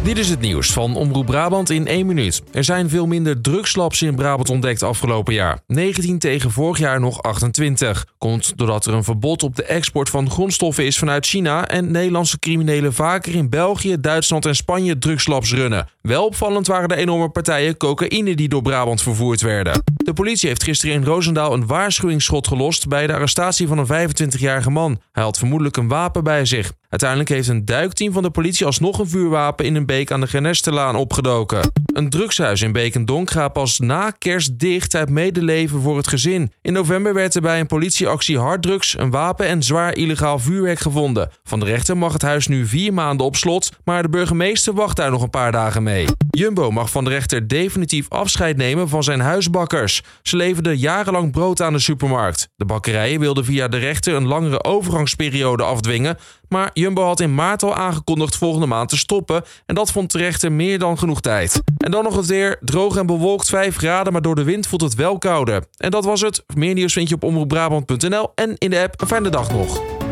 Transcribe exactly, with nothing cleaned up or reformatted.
Dit is het nieuws van Omroep Brabant in één minuut. Er zijn veel minder drugslabs in Brabant ontdekt afgelopen jaar. negentien tegen vorig jaar nog achtentwintig. Komt doordat er een verbod op de export van grondstoffen is vanuit China en Nederlandse criminelen vaker in België, Duitsland en Spanje drugslabs runnen. Wel opvallend waren de enorme partijen cocaïne die door Brabant vervoerd werden. De politie heeft gisteren in Roosendaal een waarschuwingsschot gelost bij de arrestatie van een vijfentwintigjarige man. Hij had vermoedelijk een wapen bij zich. Uiteindelijk heeft een duikteam van de politie alsnog een vuurwapen in een beek aan de Gernesterlaan opgedoken. Een drugshuis in Beek-en-Donk gaat pas na kerst dicht uit medeleven voor het gezin. In november werd er bij een politieactie harddrugs, een wapen en zwaar illegaal vuurwerk gevonden. Van de rechter mag het huis nu vier maanden op slot, maar de burgemeester wacht daar nog een paar dagen mee. Jumbo mag van de rechter definitief afscheid nemen van zijn huisbakkers. Ze leverden jarenlang brood aan de supermarkt. De bakkerijen wilden via de rechter een langere overgangsperiode afdwingen, maar Jumbo had in maart al aangekondigd volgende maand te stoppen en dat vond de rechter meer dan genoeg tijd. En dan nog het weer, droog en bewolkt vijf graden, maar door de wind voelt het wel kouder. En dat was het. Meer nieuws vind je op omroep brabant punt n l en in de app. Een fijne dag nog.